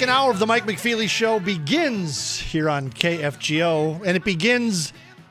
Second hour of the Mike McFeely Show begins here on KFGO, and it begins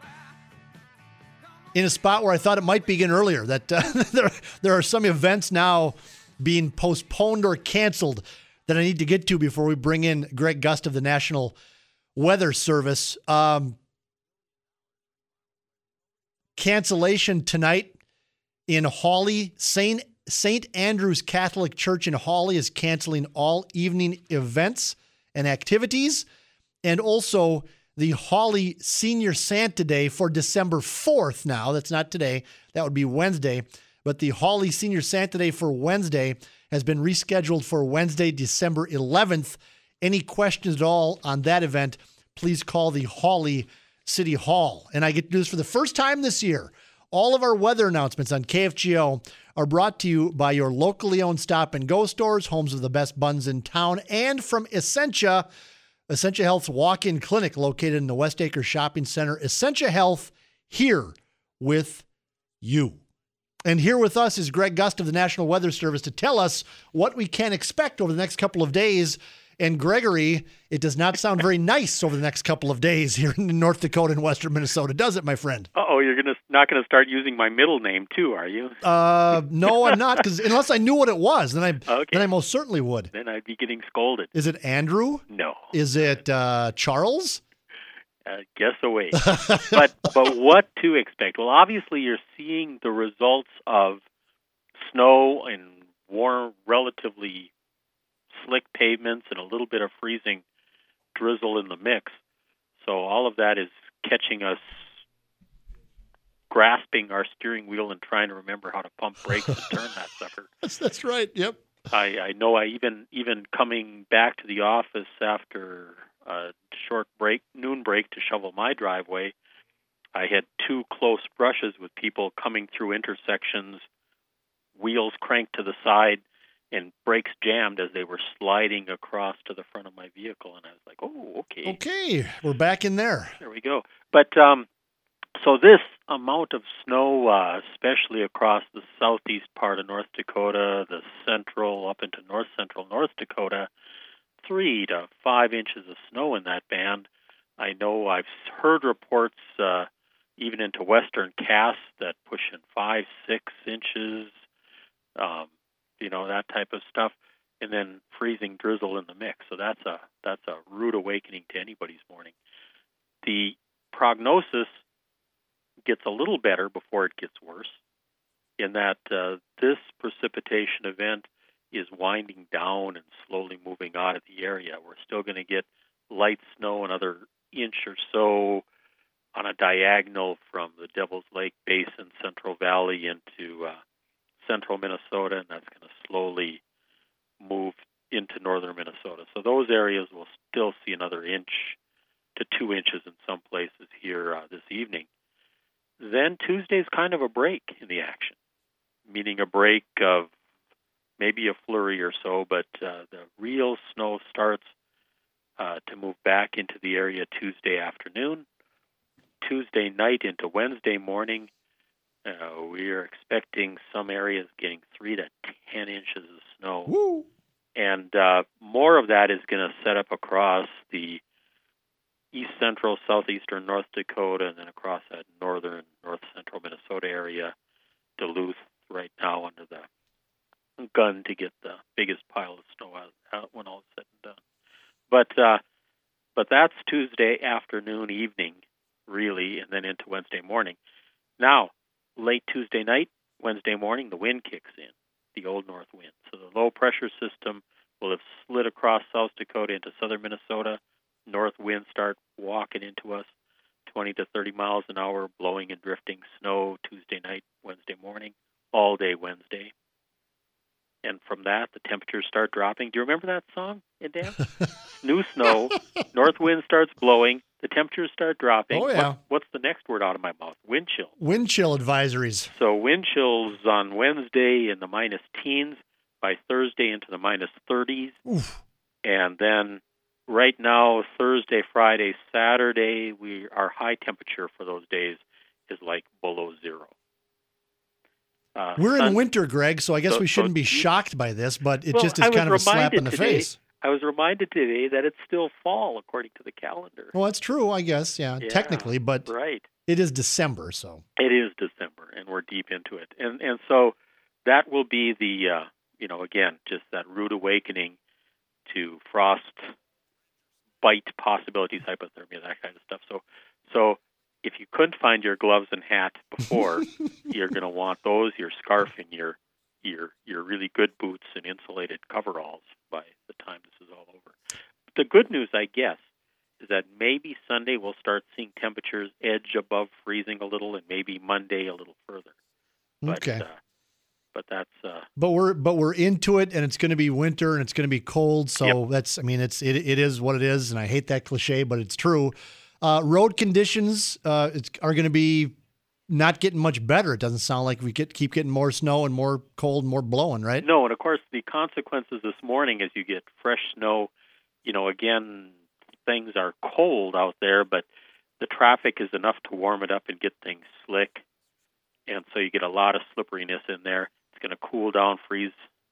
in a spot where I thought it might begin earlier, that there are some events now being postponed or canceled that I need to get to before we bring in Greg Gust of the National Weather Service. Cancellation tonight in Hawley. St. Andrew's Catholic Church in Hawley is canceling all evening events and activities. And also the Hawley Senior Santa Day for December 4th now. That's not today. That would be Wednesday. But the Hawley Senior Santa Day for Wednesday has been rescheduled for Wednesday, December 11th. Any questions at all on that event, please call the Hawley City Hall. And I get to do this for the first time this year. All of our weather announcements on KFGO are brought to you by your locally owned Stop and Go stores, homes of the best buns in town, and from Essentia Health's walk-in clinic located in the West Acre Shopping Center. Essentia Health, here with you. And here with us is Greg Gust of the National Weather Service to tell us what we can expect over the next couple of days. And Gregory, it does not sound very nice over the next couple of days here in North Dakota and western Minnesota, does it, my friend? Uh-oh, you're not going to start using my middle name too, are you? No, I'm not, because unless I knew what it was, then I most certainly would. Then I'd be getting scolded. Is it Andrew? No. Is it Charles? Guess away. but what to expect? Well, obviously you're seeing the results of snow and warm, relatively slick pavements and a little bit of freezing drizzle in the mix. So all of that is catching us grasping our steering wheel and trying to remember how to pump brakes and turn that sucker. That's right. Yep. I know. I even coming back to the office after a short noon break to shovel my driveway, I had two close brushes with people coming through intersections, wheels cranked to the side, and brakes jammed as they were sliding across to the front of my vehicle. And I was like, oh, okay. Okay, we're back in there. There we go. But so this amount of snow, especially across the southeast part of North Dakota, the central, up into north central North Dakota, 3 to 5 inches of snow in that band. I know I've heard reports even into western Cass that pushing 5, 6 inches, that type of stuff, and then freezing drizzle in the mix. So that's a rude awakening to anybody's morning. The prognosis gets a little better before it gets worse, in that this precipitation event is winding down and slowly moving out of the area. We're still going to get light snow, another inch or so on a diagonal from the Devil's Lake Basin, Central Valley into central Minnesota, and that's going to slowly move into northern Minnesota. So those areas will still see another inch to 2 inches in some places here this evening. Then Tuesday's kind of a break in the action, meaning a break of maybe a flurry or so, but the real snow starts to move back into the area Tuesday afternoon. Tuesday night into Wednesday morning, we are expecting some areas getting 3 to 10 inches of snow. Woo. And more of that is going to set up across the east central, southeastern North Dakota, and then across that northern, north central Minnesota area, Duluth right now under the gun to get the biggest pile of snow out when all is said and done. But that's Tuesday afternoon, evening, really, and then into Wednesday morning. Now, late Tuesday night, Wednesday morning, the wind kicks in, the old north wind. So the low pressure system will have slid across South Dakota into southern Minnesota. North winds start walking into us, 20 to 30 miles an hour, blowing and drifting snow Tuesday night, Wednesday morning, all day Wednesday. And from that, the temperatures start dropping. Do you remember that song, Dan? New snow, north wind starts blowing, the temperatures start dropping. Oh, yeah. What's the next word out of my mouth? Wind chill. Wind chill advisories. So wind chills on Wednesday in the minus teens, by Thursday into the minus 30s. Oof. And then right now, Thursday, Friday, Saturday, our high temperature for those days is like below zero. We're in winter, Greg, so I guess we shouldn't be shocked by this, but it just is kind of a slap in the face. I was reminded today that it's still fall according to the calendar. Well, that's true, I guess, yeah, technically, but right. It is December, so. It is December, and we're deep into it. And so that will be the, again, just that rude awakening to frost, bite possibilities, hypothermia, that kind of stuff. So if you couldn't find your gloves and hat before, you're going to want those, your scarf, and your really good boots and insulated coveralls by the time this is all over. The good news, I guess, is that maybe Sunday we'll start seeing temperatures edge above freezing a little, and maybe Monday a little further. Okay. But that's. But we're into it, and it's going to be winter, and it's going to be cold. So that's. I mean, it is what it is, and I hate that cliche, but it's true. Road conditions are going to be not getting much better. It doesn't sound like we keep getting more snow and more cold and more blowing, right? No, and of course the consequences this morning as you get fresh snow. Again, things are cold out there, but the traffic is enough to warm it up and get things slick, and so you get a lot of slipperiness in there. It's going to cool down, freeze,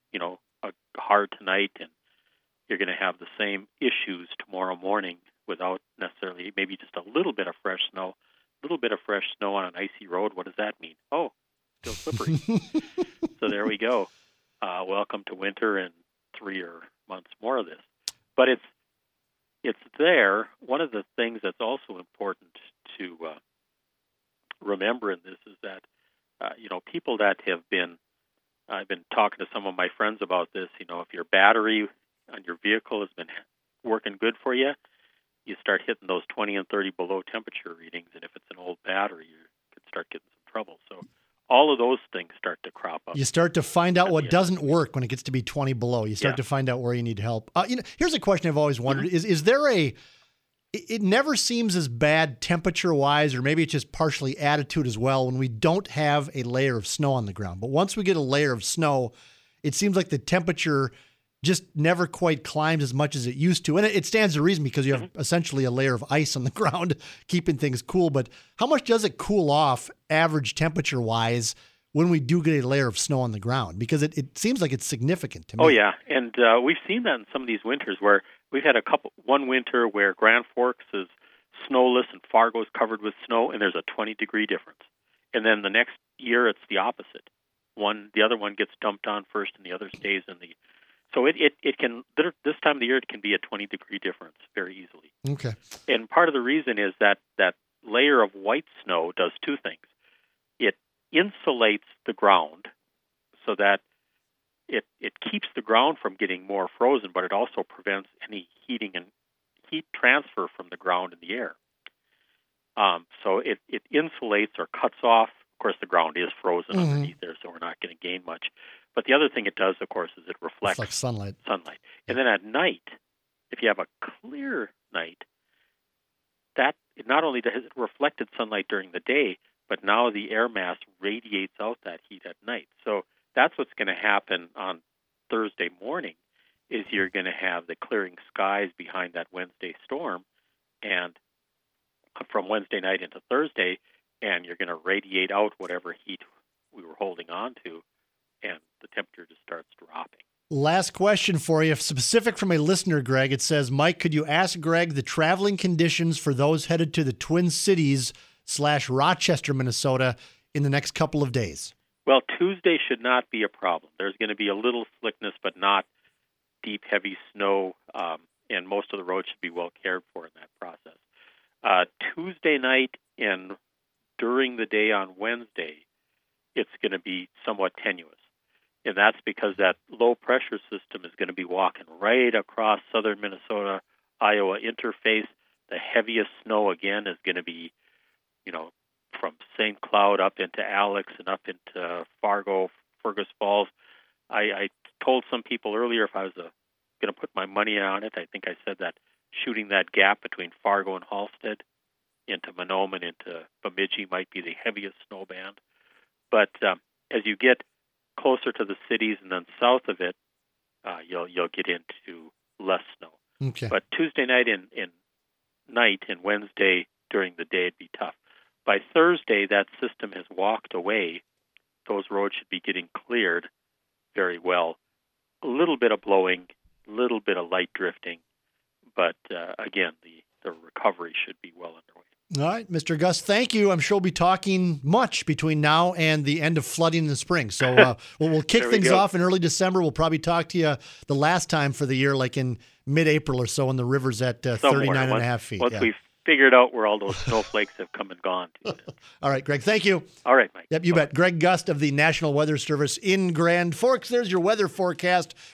hard tonight, and you're going to have the same issues tomorrow morning without necessarily maybe just a little bit of fresh snow. A little bit of fresh snow on an icy road, what does that mean? Oh, still slippery. So there we go. Welcome to winter and 3 months more of this. But it's there. One of the things that's also important to remember in this is that, people that have been, I've been talking to some of my friends about this, if your battery on your vehicle has been working good for you, you start hitting those 20 and 30 below temperature readings, and if it's an old battery, you could start getting some trouble. So all of those things start to crop up. You start to find out what doesn't work when it gets to be 20 below. You start to find out where you need help. Here's a question I've always wondered: is there it never seems as bad temperature-wise, or maybe it's just partially attitude as well, when we don't have a layer of snow on the ground. But once we get a layer of snow, it seems like the temperature just never quite climbs as much as it used to. And it stands to reason because you have essentially a layer of ice on the ground keeping things cool. But how much does it cool off average temperature-wise when we do get a layer of snow on the ground? Because it seems like it's significant to me. Oh, yeah. And we've seen that in some of these winters where we've had one winter where Grand Forks is snowless and Fargo's covered with snow, and there's a 20-degree difference. And then the next year it's the opposite. The other one gets dumped on first and the other stays in the... So it can, this time of the year, it can be a 20-degree difference very easily. Okay. And part of the reason is that layer of white snow does two things. It insulates the ground so that it keeps the ground from getting more frozen, but it also prevents any heating and heat transfer from the ground in the air. So it insulates or cuts off. Of course, the ground is frozen underneath there, so we're not going to gain much. But the other thing it does, of course, is it reflects sunlight. And then at night, if you have a clear night, that not only does it reflected sunlight during the day, but now the air mass radiates out that heat at night. So that's what's going to happen on Thursday morning, is you're going to have the clearing skies behind that Wednesday storm, and from Wednesday night into Thursday, and you're going to radiate out whatever heat we were holding on to, and the temperature just starts dropping. Last question for you, specific from a listener, Greg. It says, Mike, could you ask Greg the traveling conditions for those headed to the Twin Cities/Rochester, Minnesota in the next couple of days? Well, Tuesday should not be a problem. There's going to be a little slickness, but not deep, heavy snow, and most of the roads should be well cared for in that process. Tuesday night and during the day on Wednesday, it's going to be somewhat tenuous. And that's because that low-pressure system is going to be walking right across southern Minnesota, Iowa interface. The heaviest snow, again, is going to be, from St. Cloud up into Alex and up into Fargo, Fergus Falls. I told some people earlier if I was going to put my money on it, I think I said that shooting that gap between Fargo and Halstead into Monoma and into Bemidji might be the heaviest snow band. But as you get closer to the cities and then south of it, you'll get into less snow. Okay. But Tuesday night and night and Wednesday during the day, it'd be tough. By Thursday, that system has walked away. Those roads should be getting cleared very well. A little bit of blowing little bit of light drifting, but again, the recovery should be well underway. All right, Mr. Gus, thank you. I'm sure we'll be talking much between now and the end of flooding in the spring. So we'll kick things off in early December. We'll probably talk to you the last time for the year, like in mid-April or so, when the river's at 39.5 feet. Once we've figured out where all those snowflakes have come and gone. All right, Greg, thank you. All right, Mike. Yep, you bet. Greg Gust of the National Weather Service in Grand Forks. There's your weather forecast